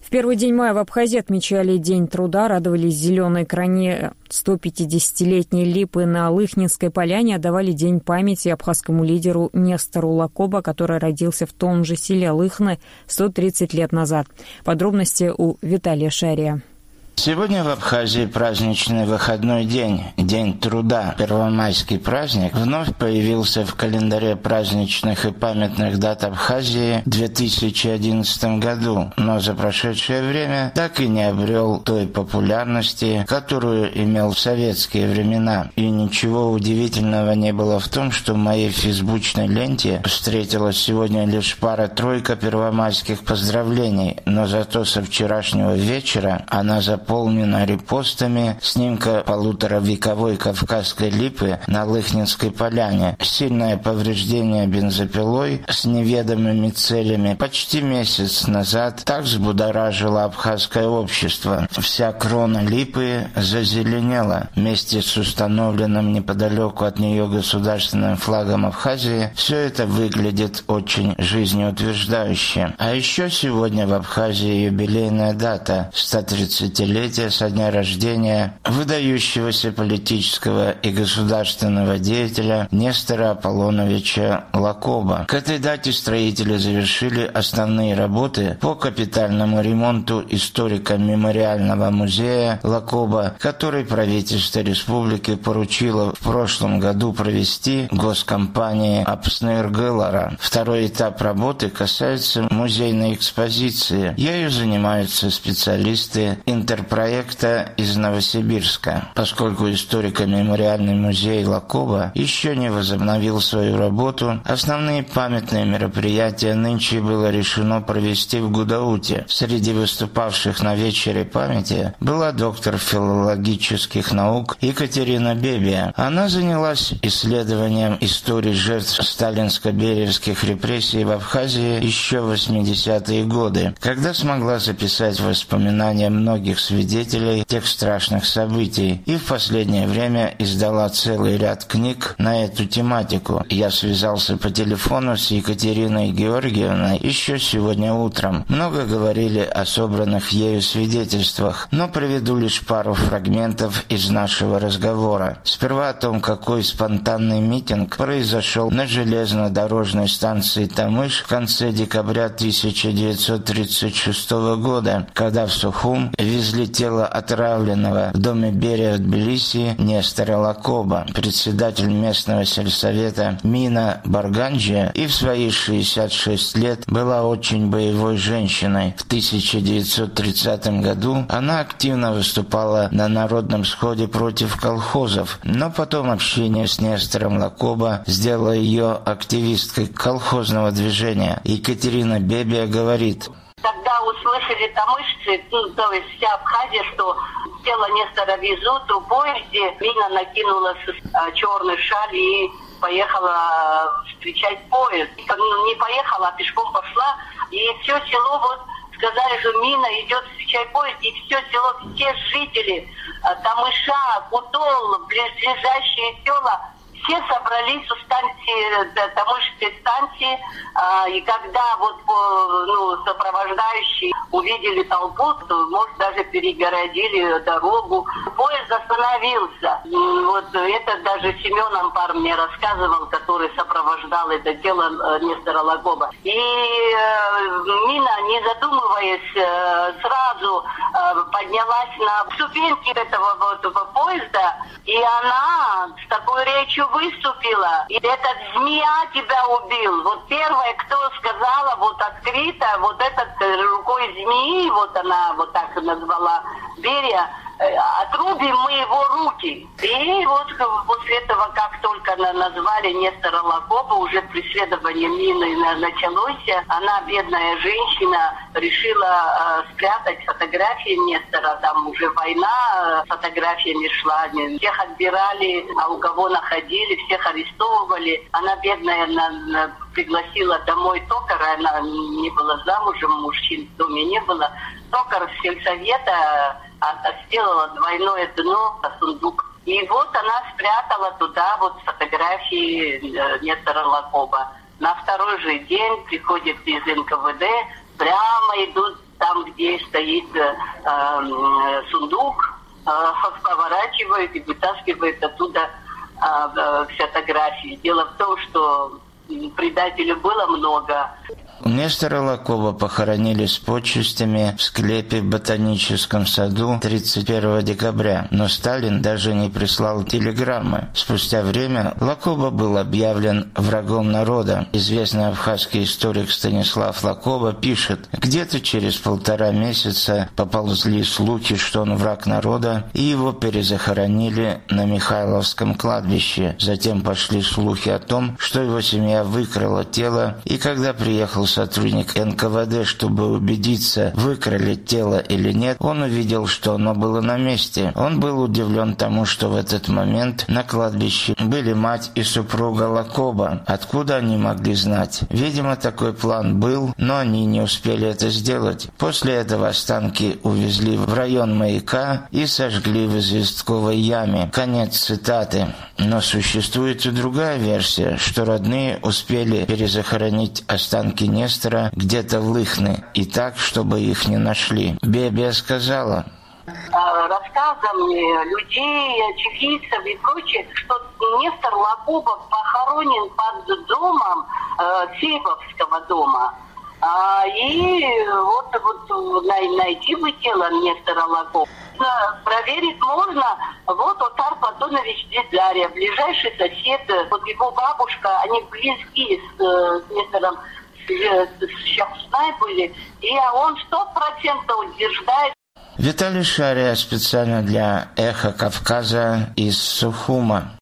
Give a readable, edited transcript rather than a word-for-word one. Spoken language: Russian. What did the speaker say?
В первый день мая в Абхазии отмечали День труда, радовались зеленой крайне 150-летней липы на Лыхнинской поляне, отдавали день памяти абхазскому лидеру Нестору Лакоба, который родился в том же селе Лыхны 130 лет назад. Подробности у Виталия Шария. Сегодня в Абхазии праздничный выходной день, День труда. Первомайский праздник вновь появился в календаре праздничных и памятных дат Абхазии в 2011 году, но за прошедшее время так и не обрел той популярности, которую имел в советские времена. И ничего удивительного не было в том, что в моей фейсбучной ленте встретилась сегодня лишь пара-тройка первомайских поздравлений, но зато со вчерашнего вечера она заполнена репостами снимка полуторавековой кавказской липы на Лыхнинской поляне. Сильное повреждение бензопилой с неведомыми целями почти месяц назад так взбудоражило абхазское общество. Вся крона липы зазеленела. Вместе с установленным неподалеку от нее государственным флагом Абхазии все это выглядит очень жизнеутверждающе. А еще сегодня в Абхазии юбилейная дата – 130-летие со дня рождения выдающегося политического и государственного деятеля Нестора Аполлоновича Лакоба. К этой дате строители завершили основные работы по капитальному ремонту историко-мемориального музея Лакоба, который правительство республики поручило в прошлом году провести госкомпании Апсныргылара. Второй этап работы касается музейной экспозиции. Ею занимаются специалисты проекта из Новосибирска. Поскольку историко-мемориальный музей Лакоба еще не возобновил свою работу, основные памятные мероприятия нынче было решено провести в Гудауте. Среди выступавших на вечере памяти была доктор филологических наук Екатерина Бебия. Она занялась исследованием истории жертв сталинско-бериевских репрессий в Абхазии еще в 80-е годы, когда смогла записать воспоминания многих свидетелей тех страшных событий, и в последнее время издала целый ряд книг на эту тематику. Я связался по телефону с Екатериной Георгиевной еще сегодня утром. Много говорили о собранных ею свидетельствах, но приведу лишь пару фрагментов из нашего разговора. Сперва о том, какой спонтанный митинг произошел на железнодорожной станции Тамыш в конце декабря 1936 года, когда в Сухум везли тело отравленного в доме Берия в Тбилиси Нестора Лакоба. Председатель местного сельсовета Мина Барганджия и в свои 66 лет была очень боевой женщиной. В 1930 году она активно выступала на народном сходе против колхозов, но потом общение с Нестором Лакоба сделало ее активисткой колхозного движения. Екатерина Бебия говорит: когда услышали тамышцы, то есть вся Абхазия, что тело Нестора везут в поезде, Мина накинула черный шаль и поехала встречать поезд. Не поехала, а пешком пошла, и все село вот сказали, что Мина идет встречать поезд, и все село, все жители Тамыша, Кутол, близлежащие села, все собрались у станции, Тамышской станции, и когда вот сопровождающие увидели толпу, то, может, даже перегородили дорогу. Поезд остановился. Вот это даже Семен Ампар мне рассказывал, который сопровождал это дело Нестора Лакоба. И Мина, не задумываясь, сразу поднялась на ступеньки этого поезда, и она с такой речью выступила. И этот змея тебя убил. Вот первая, кто сказала вот открыто, вот этот рукой змеи, вот она вот так назвала Берия, отрубим мы его руки. И вот после этого, как только назвали Нестора Лакоба, уже преследование Мины началось. Она, бедная женщина, решила спрятать фотографии Нестора. Там уже война, фотографиями шла. Всех отбирали, а у кого находили, всех арестовывали. Она, бедная, пригласила домой токара. Она не была замужем, мужчин в доме не было. Токар с сельсовета сделала двойное дно, сундук. И вот она спрятала туда вот фотографии Нестора Лакоба. На второй же день приходит из НКВД, прямо идут там, где стоит сундук, поворачивают и вытаскивают оттуда фотографии. Дело в том, что предателей было много. Нестора Лакоба похоронили с почестями в склепе в Ботаническом саду 31 декабря, но Сталин даже не прислал телеграммы. Спустя время Лакоба был объявлен врагом народа. Известный абхазский историк Станислав Лакоба пишет: где-то через 1,5 месяца поползли слухи, что он враг народа, и его перезахоронили на Михайловском кладбище. Затем пошли слухи о том, что его семья выкрала тело, и когда приехал сотрудник НКВД, чтобы убедиться, выкрали тело или нет, он увидел, что оно было на месте. Он был удивлен тому, что в этот момент на кладбище были мать и супруга Лакоба. Откуда они могли знать? Видимо, такой план был, но они не успели это сделать. После этого останки увезли в район Маяка и сожгли в известковой яме. Конец цитаты. Но существует и другая версия, что родные успели перезахоронить останки Нестора где-то в Лыхне, и так, чтобы их не нашли. Бебия сказала: рассказами людей, очевидцев и прочих, что Нестор Лакоба похоронен под домом Сейфовского дома. И вот найти бы тело Нестора Лакоба. Проверить можно. Вот Отар Платонович Дзидария, ближайший сосед, вот его бабушка, они близки с Нестором были, и он 100% утверждает. Виталий Шария специально для «Эхо Кавказа» из Сухума.